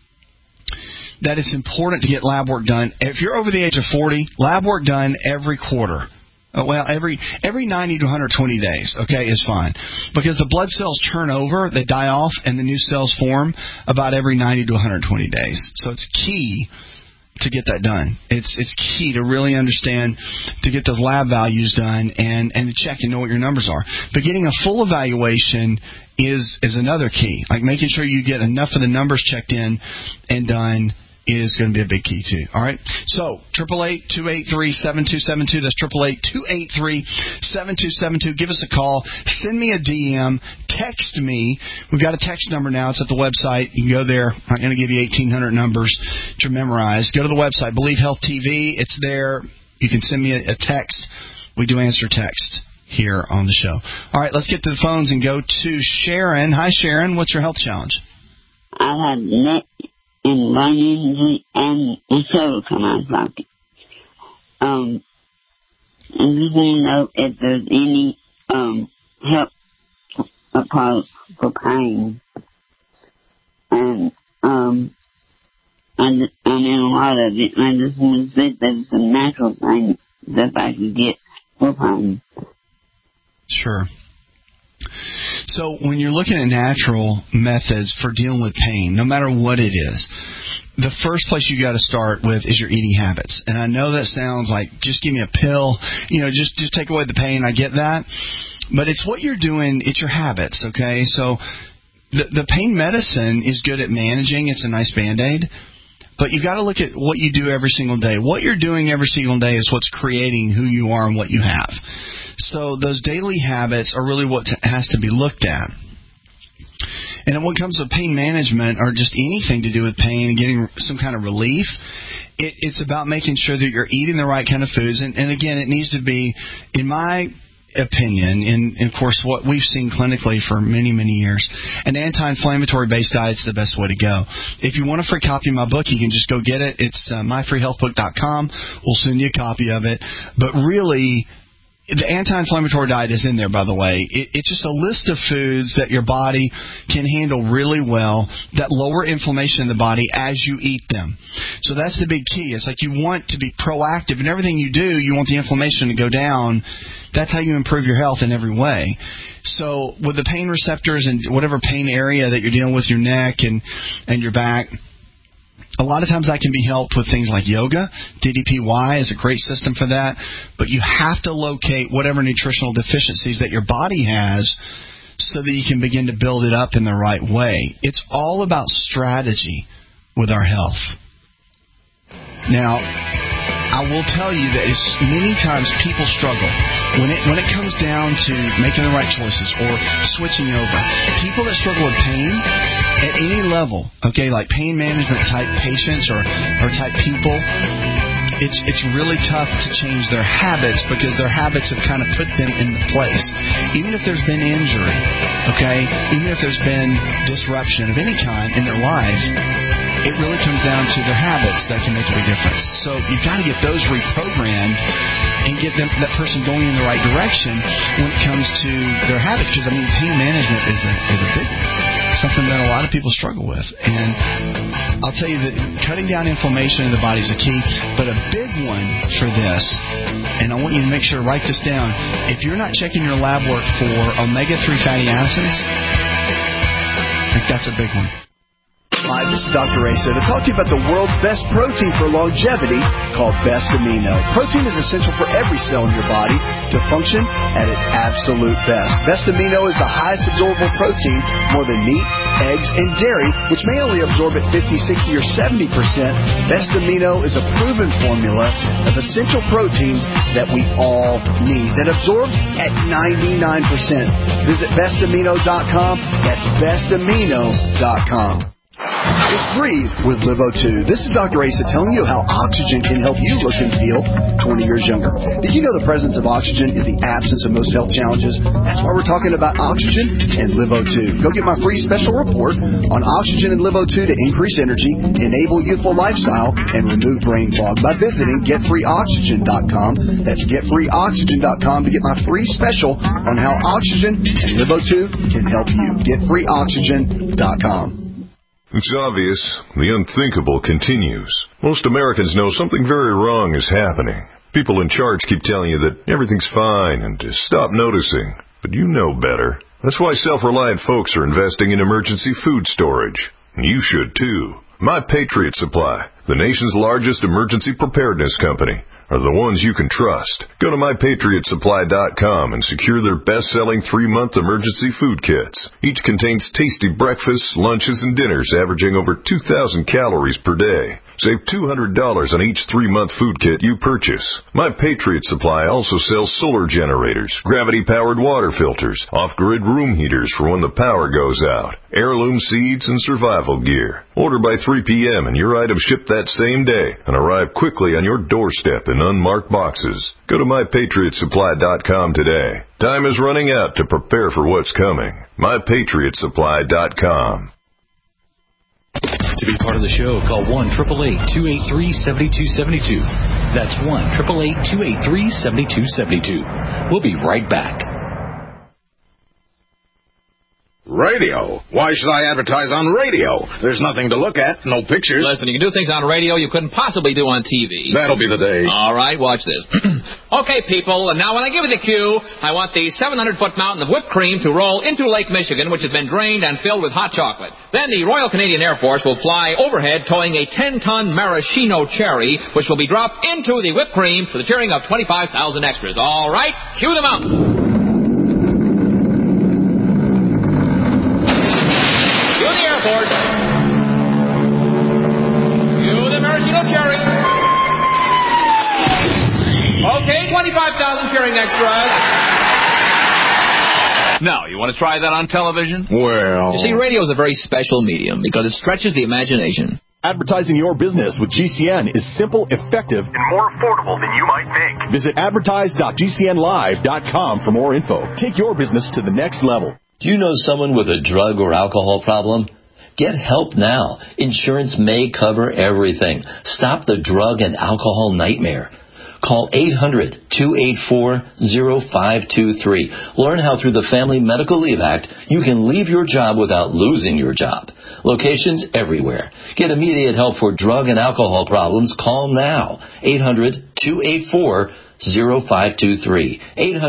that it's important to get lab work done. If you're over the age of 40, lab work done every quarter. Well, every 90 to 120 days, okay, is fine. Because the blood cells turn over, they die off, and the new cells form about every 90 to 120 days. So it's key to get that done. It's key to really understand, to get those lab values done and to check and know what your numbers are. But getting a full evaluation is another key. Like making sure you get enough of the numbers checked in and done is going to be a big key, too. All right? So, 888-283-7272. That's 888-283-7272. Give us a call. Send me a DM. Text me. We've got a text number now. It's at the website. You can go there. I'm not going to give you 1,800 numbers to memorize. Go to the website, Believe Health TV. It's there. You can send me a text. We do answer text here on the show. All right, let's get to the phones and go to Sharon. Hi, Sharon. What's your health challenge? I have neck and bone injury and the shoulder come out of socket. I just want to know if there's any help for pain. And I'm in a lot of it, and I just want to say that it's a natural thing that I can get for pain. Sure. So when you're looking at natural methods for dealing with pain, no matter what it is, the first place you got to start with is your eating habits. And I know that sounds like just give me a pill, just take away the pain. I get that. But it's what you're doing. It's your habits, okay? So the pain medicine is good at managing. It's a nice Band-Aid. But you got to look at what you do every single day. What you're doing every single day is what's creating who you are and what you have. So those daily habits are really what has to be looked at. And when it comes to pain management or just anything to do with pain and getting some kind of relief, it's about making sure that you're eating the right kind of foods. And again, it needs to be, in my opinion, and of course what we've seen clinically for many, many years, an anti-inflammatory based diet is the best way to go. If you want a free copy of my book, you can just go get it. It's myfreehealthbook.com. We'll send you a copy of it. But really, the anti-inflammatory diet is in there, by the way. It's just a list of foods that your body can handle really well that lower inflammation in the body as you eat them. So that's the big key. It's like you want to be proactive. In everything you do, you want the inflammation to go down. That's how you improve your health in every way. So with the pain receptors and whatever pain area that you're dealing with, your neck and your back, a lot of times that can be helped with things like yoga. DDPY is a great system for that. But you have to locate whatever nutritional deficiencies that your body has so that you can begin to build it up in the right way. It's all about strategy with our health. Now, I will tell you that many times people struggle when it comes down to making the right choices or switching over. People that struggle with pain at any level, okay, like pain management type patients or type people, it's really tough to change their habits because their habits have kind of put them into place. Even if there's been injury, okay, even if there's been disruption of any kind in their life, it really comes down to their habits that can make a big difference. So you've got to get those reprogrammed and get that person going in the right direction when it comes to their habits. Because, pain management is a big one. Something that a lot of people struggle with. And I'll tell you that cutting down inflammation in the body is a key, but a big one for this, and I want you to make sure to write this down, if you're not checking your lab work for omega-3 fatty acids, I think that's a big one. Hi, this is Dr. Asa to talk to you about the world's best protein for longevity called Best Amino. Protein is essential for every cell in your body to function at its absolute best. Best Amino is the highest absorbable protein, more than meat, eggs, and dairy, which may only absorb at 50, 60, or 70%. Best Amino is a proven formula of essential proteins that we all need that absorbs at 99%. Visit bestamino.com. That's bestamino.com. It's Breathe with Livo2. This is Dr. Asa telling you how oxygen can help you look and feel 20 years younger. Did you know the presence of oxygen is the absence of most health challenges? That's why we're talking about oxygen and Livo2. Go get my free special report on oxygen and Livo2 to increase energy, enable youthful lifestyle, and remove brain fog by visiting getfreeoxygen.com. That's getfreeoxygen.com to get my free special on how oxygen and Livo2 can help you. Getfreeoxygen.com. It's obvious. The unthinkable continues. Most Americans know something very wrong is happening. People in charge keep telling you that everything's fine and to stop noticing. But you know better. That's why self-reliant folks are investing in emergency food storage. And you should too. My Patriot Supply, the nation's largest emergency preparedness company, are the ones you can trust. Go to mypatriotsupply.com and secure their best-selling 3-month emergency food kits. Each contains tasty breakfasts, lunches, and dinners averaging over 2,000 calories per day. Save $200 on each 3-month food kit you purchase. My Patriot Supply also sells solar generators, gravity-powered water filters, off-grid room heaters for when the power goes out, heirloom seeds, and survival gear. Order by 3 p.m. and your items ship that same day and arrive quickly on your doorstep in unmarked boxes. Go to mypatriotsupply.com today. Time is running out to prepare for what's coming. mypatriotsupply.com. To be part of the show, call 1-888-283-7272. That's 1-888-283-7272. We'll be right back. Radio? Why should I advertise on radio? There's nothing to look at, no pictures. Listen, you can do things on radio you couldn't possibly do on TV. That'll be the day. All right, watch this. Okay, people, and now when I give you the cue, I want the 700-foot mountain of whipped cream to roll into Lake Michigan, which has been drained and filled with hot chocolate. Then the Royal Canadian Air Force will fly overhead towing a 10-ton maraschino cherry, which will be dropped into the whipped cream to the cheering of 25,000 extras. All right, cue the mountain. Okay, 25,000 cheering extras. Now, you want to try that on television? Well... You see, radio is a very special medium because it stretches the imagination. Advertising your business with GCN is simple, effective, and more affordable than you might think. Visit advertise.gcnlive.com for more info. Take your business to the next level. Do you know someone with a drug or alcohol problem? Get help now. Insurance may cover everything. Stop the drug and alcohol nightmare. Call 800-284-0523. Learn how through the Family Medical Leave Act you can leave your job without losing your job. Locations everywhere. Get immediate help for drug and alcohol problems. Call now. 800-284-0523.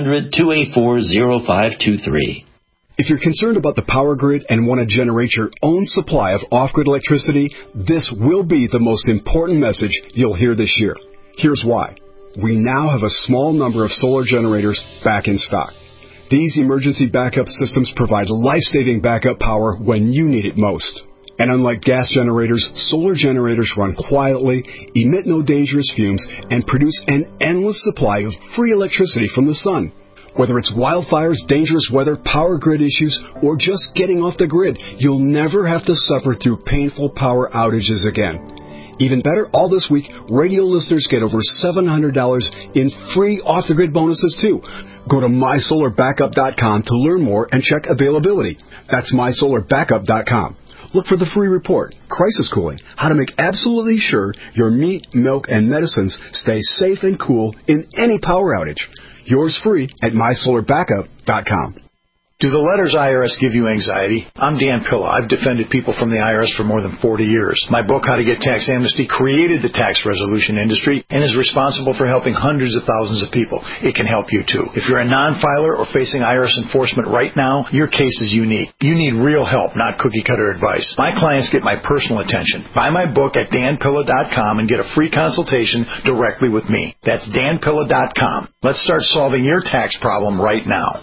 800-284-0523. If you're concerned about the power grid and want to generate your own supply of off-grid electricity, this will be the most important message you'll hear this year. Here's why. We now have a small number of solar generators back in stock. These emergency backup systems provide life-saving backup power when you need it most. And unlike gas generators, solar generators run quietly, emit no dangerous fumes, and produce an endless supply of free electricity from the sun. Whether it's wildfires, dangerous weather, power grid issues, or just getting off the grid, you'll never have to suffer through painful power outages again. Even better, all this week, radio listeners get over $700 in free off-the-grid bonuses, too. Go to mysolarbackup.com to learn more and check availability. That's mysolarbackup.com. Look for the free report, Crisis Cooling, how to make absolutely sure your meat, milk, and medicines stay safe and cool in any power outage. Yours free at mysolarbackup.com. Do the letters IRS give you anxiety? I'm Dan Pilla. I've defended people from the IRS for more than 40 years. My book, How to Get Tax Amnesty, created the tax resolution industry and is responsible for helping hundreds of thousands of people. It can help you too. If you're a non-filer or facing IRS enforcement right now, your case is unique. You need real help, not cookie-cutter advice. My clients get my personal attention. Buy my book at danpilla.com and get a free consultation directly with me. That's danpilla.com. Let's start solving your tax problem right now.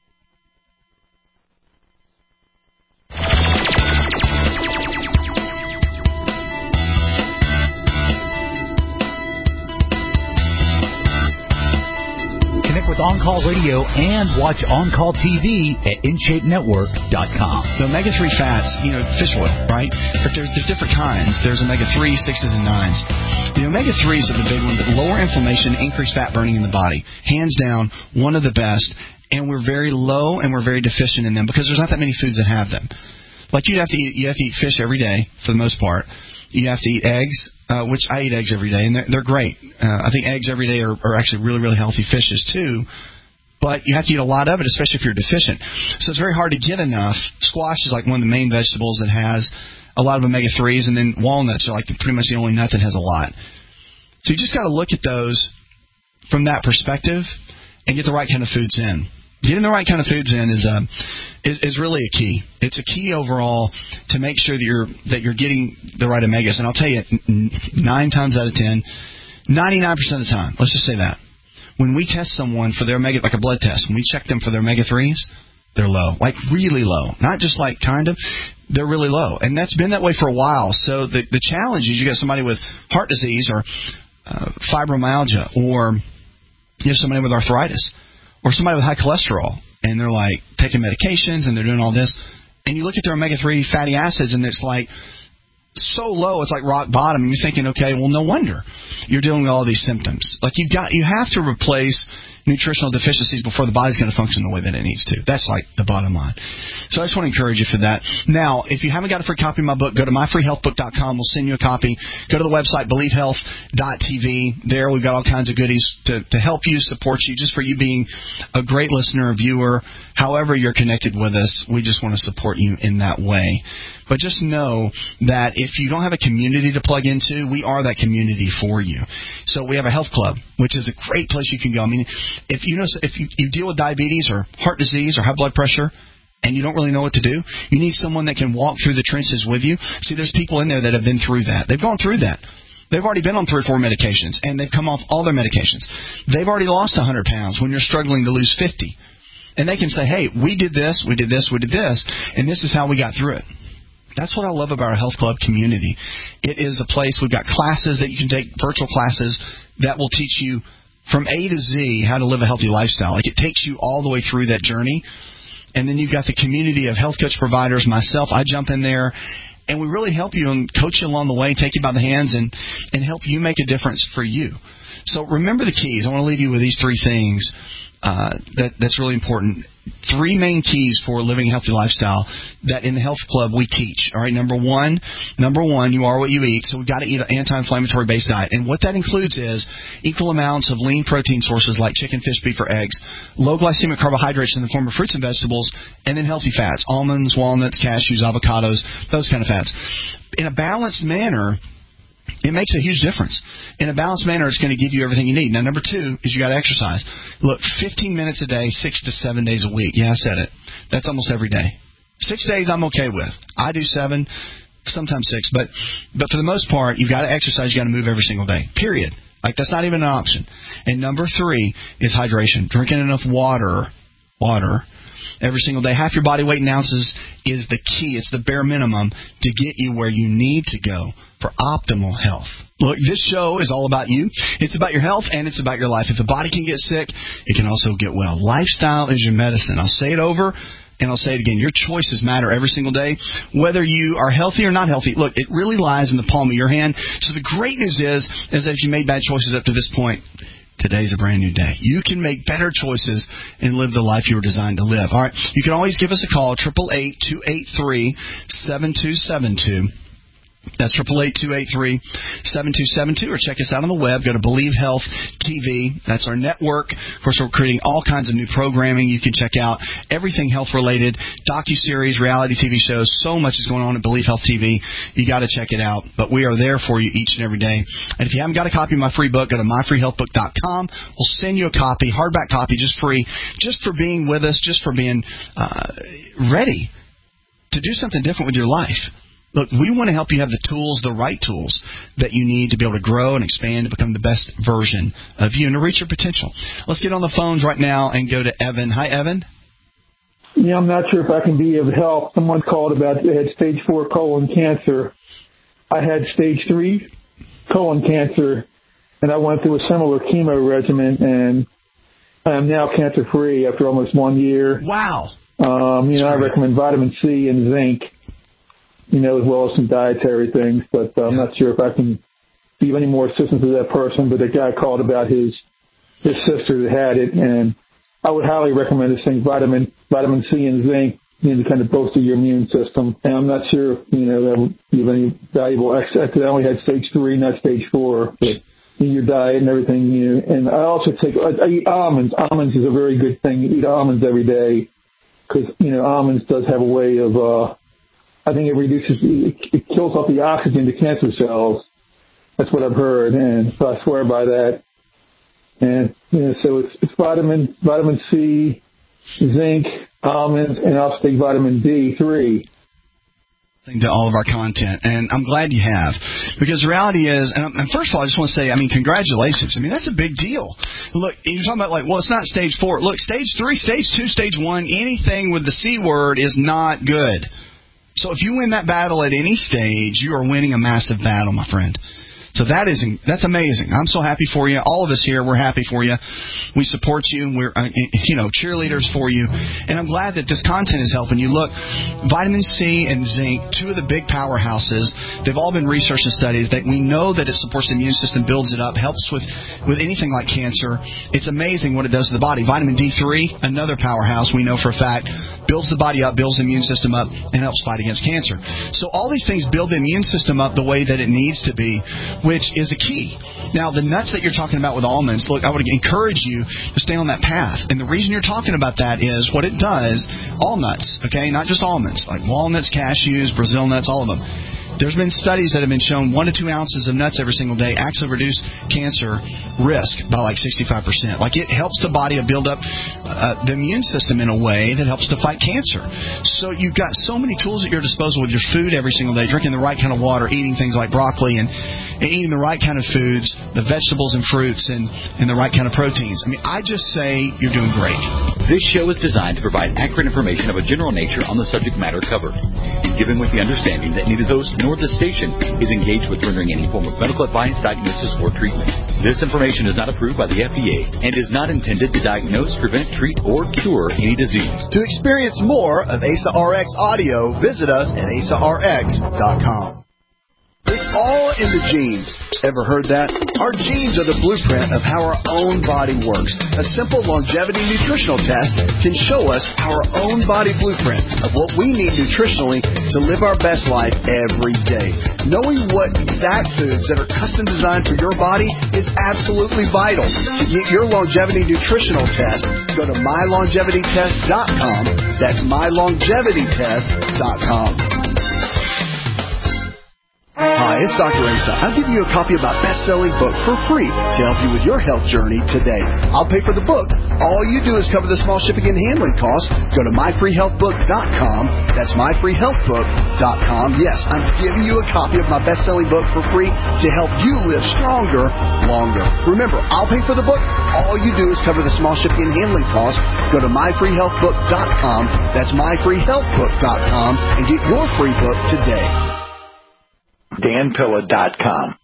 Connect with On-Call Radio and watch On-Call TV at InShapeNetwork.com. The omega-3 fats, fish oil, right? But there's different kinds. There's omega-3, 6s, and 9s. The omega-3s are the big ones that lower inflammation, increase fat burning in the body. Hands down, one of the best. And we're very low and we're very deficient in them because there's not that many foods that have them. Like you have to eat fish every day for the most part. You have to eat eggs, which I eat eggs every day, and they're great. I think eggs every day are actually really, really healthy fishes too. But you have to eat a lot of it, especially if you're deficient. So it's very hard to get enough. Squash is like one of the main vegetables that has a lot of omega-3s, and then walnuts are like pretty much the only nut that has a lot. So you just got to look at those from that perspective and get the right kind of foods in. Getting the right kind of foods in is really a key. It's a key overall to make sure that you're getting the right omegas. And I'll tell you, 9 times out of 10, 99% of the time, let's just say that, when we test someone for their omega, like a blood test, when we check them for their omega-3s, they're low, like really low. Not just like kind of, they're really low. And that's been that way for a while. So the challenge is you got somebody with heart disease or fibromyalgia, or you have somebody with arthritis, or somebody with high cholesterol, and they're like taking medications and they're doing all this, and you look at their omega-3 fatty acids and it's like so low, it's like rock bottom, and you're thinking, okay, well, no wonder you're dealing with all these symptoms. Like you have to replace nutritional deficiencies before the body's going to function the way that it needs to. That's like the bottom line. So I just want to encourage you for that. Now, if you haven't got a free copy of my book, go to myfreehealthbook.com. We'll send you a copy. Go to the website, believehealth.tv. There we've got all kinds of goodies to help you, support you, just for you being a great listener, a viewer. However you're connected with us, we just want to support you in that way. But just know that if you don't have a community to plug into, we are that community for you. So we have a health club, which is a great place you can go. I mean, if you deal with diabetes or heart disease or high blood pressure and you don't really know what to do, you need someone that can walk through the trenches with you. See, there's people in there that have been through that. They've gone through that. They've already been on 3 or 4 medications, and they've come off all their medications. They've already lost 100 pounds when you're struggling to lose 50. And they can say, hey, we did this, we did this, we did this, and this is how we got through it. That's what I love about our health club community. It is a place, we've got classes that you can take, virtual classes that will teach you from A to Z how to live a healthy lifestyle. Like it takes you all the way through that journey. And then you've got the community of health coach providers, myself, I jump in there, and we really help you and coach you along the way, take you by the hands, and help you make a difference for you. So remember the keys. I want to leave you with these 3 things that's really important. 3 main keys for living a healthy lifestyle that in the health club we teach. All right, number one, you are what you eat. So we've got to eat an anti-inflammatory based diet. And what that includes is equal amounts of lean protein sources like chicken, fish, beef, or eggs, low glycemic carbohydrates in the form of fruits and vegetables, and then healthy fats, almonds, walnuts, cashews, avocados, those kind of fats. In a balanced manner, it makes a huge difference. In a balanced manner, it's going to give you everything you need. Now, number 2 is you got to exercise. Look, 15 minutes a day, 6 to 7 days a week. Yeah, I said it. That's almost every day. 6 days I'm okay with. I do 7, sometimes 6. But for the most part, you've got to exercise. You've got to move every single day, period. Like, that's not even an option. And number 3 is hydration. Drinking enough water every single day. Half your body weight in ounces is the key. It's the bare minimum to get you where you need to go for optimal health. Look, this show is all about you. It's about your health, and it's about your life. If the body can get sick, it can also get well. Lifestyle is your medicine. I'll say it over, and I'll say it again. Your choices matter every single day, whether you are healthy or not healthy. Look, it really lies in the palm of your hand. So the great news is if you made bad choices up to this point, today's a brand new day. You can make better choices and live the life you were designed to live. All right. You can always give us a call, 888-283-7272. That's 888-283-7272, or check us out on the web. Go to Believe Health TV. That's our network. Of course, we're creating all kinds of new programming. You can check out everything health-related, docuseries, reality TV shows. So much is going on at Believe Health TV. You got to check it out. But we are there for you each and every day. And if you haven't got a copy of my free book, go to myfreehealthbook.com. We'll send you a copy, hardback copy, just free, just for being with us, just for being ready to do something different with your life. Look, we want to help you have the tools, the right tools, that you need to be able to grow and expand and become the best version of you and to reach your potential. Let's get on the phones right now and go to Evan. Hi, Evan. Yeah, I'm not sure if I can be of help. Someone called about they had stage 4 colon cancer. I had stage 3 colon cancer, and I went through a similar chemo regimen, and I am now cancer-free after almost 1 year. Wow. I recommend vitamin C and zinc, as well as some dietary things, but I'm not sure if I can give any more assistance to that person. But the guy called about his sister that had it, and I would highly recommend this thing, vitamin C and zinc, to kind of boost your immune system. And I'm not sure, that would give any valuable extra. I only had stage 3, not stage 4, but in your diet and everything. And I also I eat almonds. Almonds is a very good thing. You eat almonds every day because, almonds does have a way of, I think it kills off the oxygen to cancer cells. That's what I've heard, and so I swear by that. And so it's vitamin C, zinc, almonds, and I'll take vitamin D3. To all of our content, and I'm glad you have, because the reality is, and first of all, I just want to say, congratulations. That's a big deal. Look, you're talking about it's not stage 4. Look, stage 3, stage 2, stage 1, anything with the C word is not good. So if you win that battle at any stage, you are winning a massive battle, my friend. So that's amazing. I'm so happy for you. All of us here, we're happy for you. We support you. We're cheerleaders for you. And I'm glad that this content is helping you. Look, vitamin C and zinc, 2 of the big powerhouses, they've all been researched and studies that we know that it supports the immune system, builds it up, helps with anything like cancer. It's amazing what it does to the body. Vitamin D3, another powerhouse we know for a fact, builds the body up, builds the immune system up, and helps fight against cancer. So all these things build the immune system up the way that it needs to be, which is a key. Now, the nuts that you're talking about with almonds, look, I would encourage you to stay on that path. And the reason you're talking about that is what it does, all nuts, okay, not just almonds, like walnuts, cashews, Brazil nuts, all of them. There's been studies that have been shown 1 to 2 ounces of nuts every single day actually reduce cancer risk by 65%. It helps the body build up the immune system in a way that helps to fight cancer. So you've got so many tools at your disposal with your food every single day, drinking the right kind of water, eating things like broccoli, and eating the right kind of foods, the vegetables and fruits, and the right kind of proteins. I just say you're doing great. This show is designed to provide accurate information of a general nature on the subject matter covered, and given with the understanding that neither host nor the station is engaged with rendering any form of medical advice, diagnosis, or treatment. This information is not approved by the FDA and is not intended to diagnose, prevent, treat, or cure any disease. To experience more of Asa RX audio, visit us at asarx.com. It's all in the genes. Ever heard that? Our genes are the blueprint of how our own body works. A simple longevity nutritional test can show us our own body blueprint of what we need nutritionally to live our best life every day. Knowing what exact foods that are custom designed for your body is absolutely vital. To get your longevity nutritional test, go to mylongevitytest.com. That's mylongevitytest.com. Hi, it's Dr. Asa. I'm giving you a copy of my best-selling book for free to help you with your health journey today. I'll pay for the book. All you do is cover the small shipping and handling costs. Go to myfreehealthbook.com. That's myfreehealthbook.com. Yes, I'm giving you a copy of my best-selling book for free to help you live stronger, longer. Remember, I'll pay for the book. All you do is cover the small shipping and handling costs. Go to myfreehealthbook.com. That's myfreehealthbook.com and get your free book today. DanPilla.com.